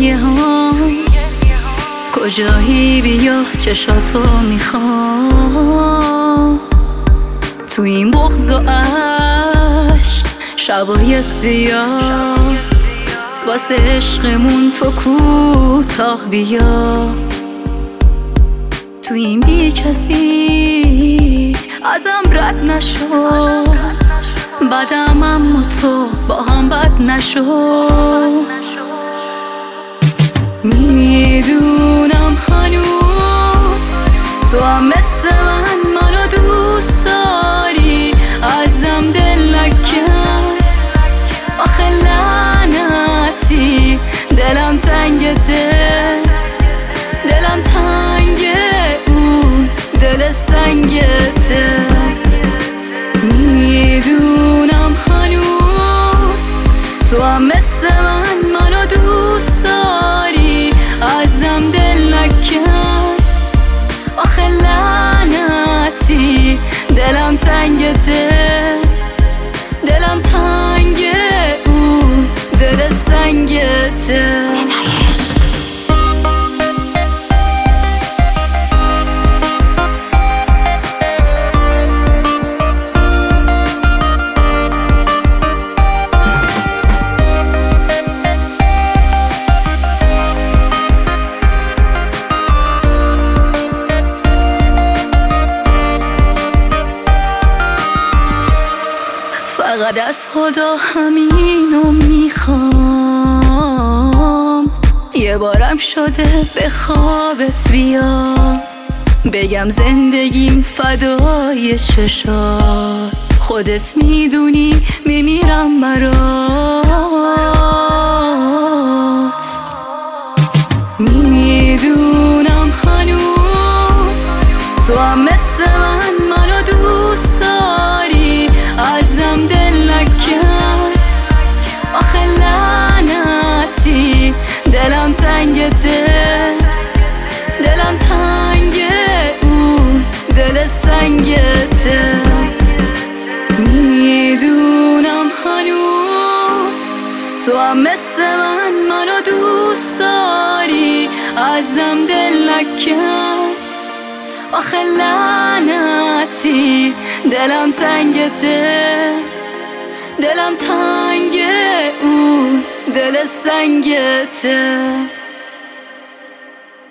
گریه ها کجایی بیا چشاتو میخوام تو این بغض و عشق شبای سیاه واسه عشقمون تو کوتاه بیا تو این بی کسی ازم رد نشو بدم اما تو با هم بد نشو میدونم هنوز تو هم مثل منو دوست داری ازم دل نکن آخه لعنتی دلم تنگته دلم تنگه اون دل سنگته میدونم هنوز تو هم مثل منو دوست داری ازم دل نکن آخه لعنتی دلم تنگته دلم تنگه اون دل سنگته فقط از خدا همینو میخوام یه بارم شده به خوابت بیام بگم زندگیم فدای چشات خودت میدونی میمیرم برات میدونم هنوز تو هم مثل منو دوست داری ازم دل نکن آخه لعنتی دلم تنگته دلم تنگه اون دل سنگته میدونم هنوز تو هم مثل منو دوست داری ازم دل نکن آخه لعنتی دلم تنگته دلم تنگه اون دل سنگته